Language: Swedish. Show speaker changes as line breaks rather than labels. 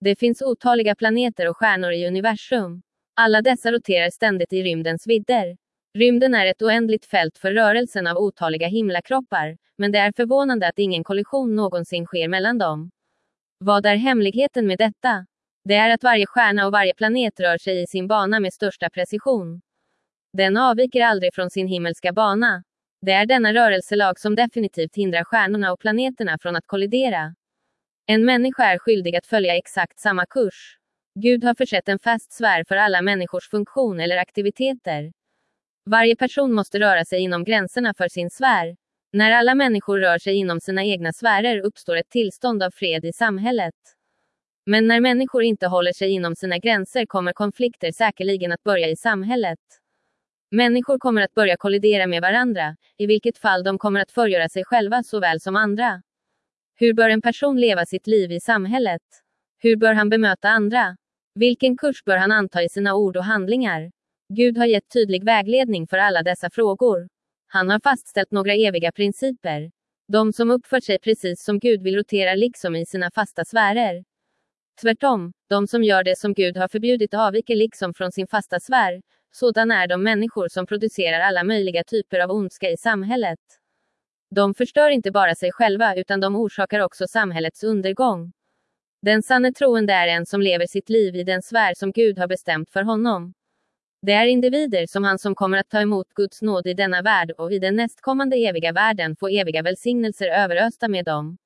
Det finns otaliga planeter och stjärnor i universum. Alla dessa roterar ständigt i rymdens vidder. Rymden är ett oändligt fält för rörelsen av otaliga himlakroppar, men det är förvånande att ingen kollision någonsin sker mellan dem. Vad är hemligheten med detta? Det är att varje stjärna och varje planet rör sig i sin bana med största precision. Den avviker aldrig från sin himmelska bana. Det är denna rörelselag som definitivt hindrar stjärnorna och planeterna från att kollidera. En människa är skyldig att följa exakt samma kurs. Gud har försett en fast sfär för alla människors funktion eller aktiviteter. Varje person måste röra sig inom gränserna för sin sfär. När alla människor rör sig inom sina egna sfärer uppstår ett tillstånd av fred i samhället. Men när människor inte håller sig inom sina gränser kommer konflikter säkerligen att börja i samhället. Människor kommer att börja kollidera med varandra, i vilket fall de kommer att förgöra sig själva såväl som andra. Hur bör en person leva sitt liv i samhället? Hur bör han bemöta andra? Vilken kurs bör han anta i sina ord och handlingar? Gud har gett tydlig vägledning för alla dessa frågor. Han har fastställt några eviga principer. De som uppför sig precis som Gud vill roterar liksom i sina fasta sfärer. Tvärtom, de som gör det som Gud har förbjudit avviker liksom från sin fasta sfär. Sådana är de människor som producerar alla möjliga typer av ondska i samhället. De förstör inte bara sig själva utan de orsakar också samhällets undergång. Den sanne troende är en som lever sitt liv i den sfär som Gud har bestämt för honom. Det är individer som han som kommer att ta emot Guds nåd i denna värld och i den nästkommande eviga världen få eviga välsignelser överösta med dem.